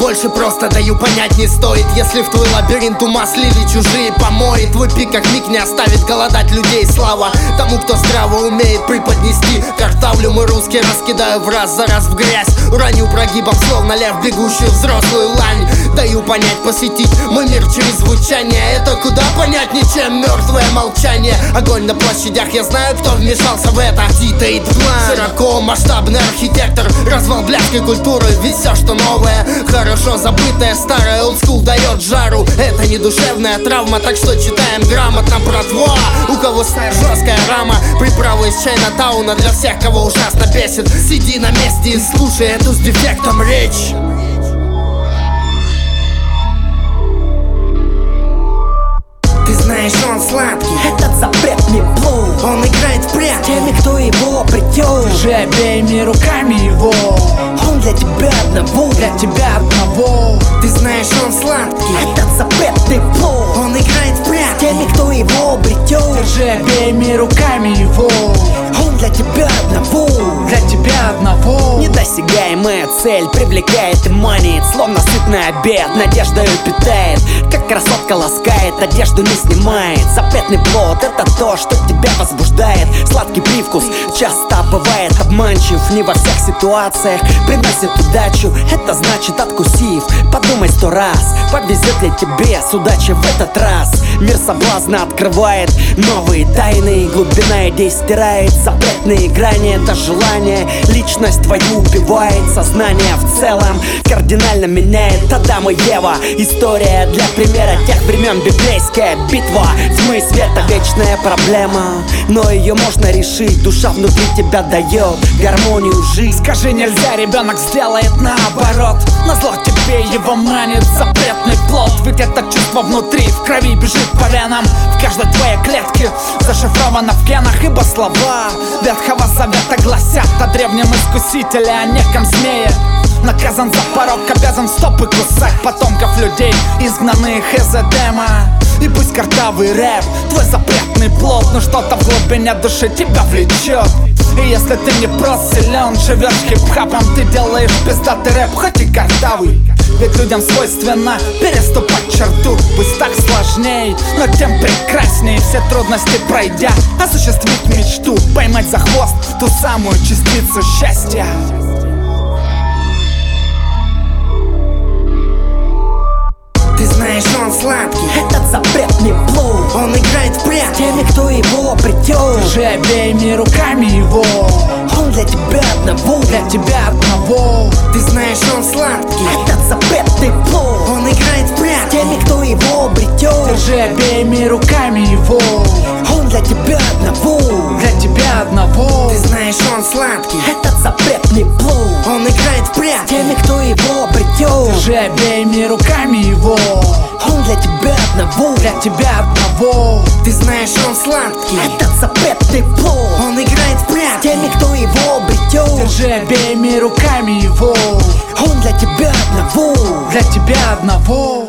больше просто даю понять не стоит. Если в твой лабиринт ума слили чужие помои, твой пик как миг не оставит голодать людей. Слава тому, кто здраво умеет преподнести. Картавлю мы русские раскидаю в раз за раз в грязь. Уроню прогибом, словно лев, бегущую взрослую лань. Даю понять, посетить мой мир через звучание. Это куда понятнее, чем мертвое молчание. Огонь на площадях, я знаю, кто вмешался в это. Титаит план, широко масштабный архитектор. Развал блядской культуры, ведь все, что новое, хорошо забытое, старое, олдскул дает жару. Это не душевная травма, так что читаем грамотно, братва. У кого жесткая рама, приправы из Чайнатауна для всех, кого ужасно бесит. Сиди на месте и слушай эту с дефектом речь. Ты знаешь, он сладкий, Этот запрет не плохо. он играет в прятки С теми, кто его обретет. Держи обеими руками его. Он для тебя одного. Для тебя одного. Ты знаешь, он сладкий, Этот запрет не плохо. он играет в С прятки теми, кто его обретет. Держи обеими руками его. Он для тебя одного. Для тебя одного. Недосягаемая цель привлекает и манит, словно сытный обед надеждою питает. Как красотка ласкает, одежду не снимает. Запретный плод — это то, что тебя возбуждает. Сладкий привкус часто бывает обманчив. Не во всех ситуациях приносит удачу. Это значит, откусив, подумай 100 раз, повезет ли тебе с удачей в этот раз. Мир соблазна открывает новые тайны. Глубина идей стирает запретные грани. Это желание личность твою убивает. Сознание в целом кардинально меняет. Адам и Ева, история для примера тех времен. Библейская битва тьмы и света, вечная проблема, но ее можно решить. Душа внутри тебя дает гармонию жизнь. Скажи, нельзя, ребенок сделает наоборот. Назло тебе его манит запретный плод. Ведь это чувство внутри, в крови бежит по венам. В каждой твоей клетке зашифровано в генах. Ибо слова Ветхого Завета гласят о древнем искусителе, о неком змее. Наказан за порог, обязан стопы кусать потомков людей, изгнанных из Эдема. И пусть картавый рэп твой запретный плод, но что-то в глубине души тебя влечет. И если ты не просто силен, живешь хип-хапом, ты делаешь пиздатый рэп, хоть и картавый. Ведь людям свойственно переступать черту. Пусть так сложней, но тем прекрасней. Все трудности пройдя, осуществить мечту, поймать за хвост ту самую частицу счастья. Ты знаешь, он сладкий, Этот запрет не плохо. он играет в С прятки теми, кто его обретет. Держи обеими руками его. Он для тебя одного. Для тебя одного. Ты знаешь, он сладкий, Этот запрет не плохо. он играет в С прятки теми, кто его обретет. Держи обеими руками его. Он для тебя одного. Для тебя одного. Ты знаешь, он сладкий, Этот запрет не плохо. он играет в С прятки теми, кто его обретет. Держи обеими руками его. Он для тебя одного. Для тебя одного. Ты знаешь, он сладкий, Этот запрет не плохо. он играет в С прятки теми, кто его обретет. Держи обеими руками его. Он для тебя одного. Для тебя одного.